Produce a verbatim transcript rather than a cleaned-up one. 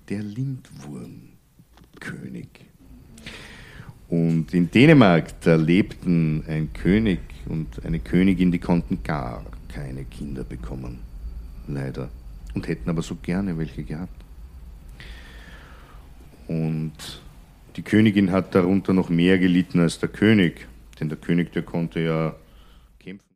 der Lindwurmkönig. Und in Dänemark, da lebten ein König und eine Königin, die konnten gar keine Kinder bekommen, leider. Und hätten aber so gerne welche gehabt. Und die Königin hat darunter noch mehr gelitten als der König, denn der König, der konnte ja kämpfen.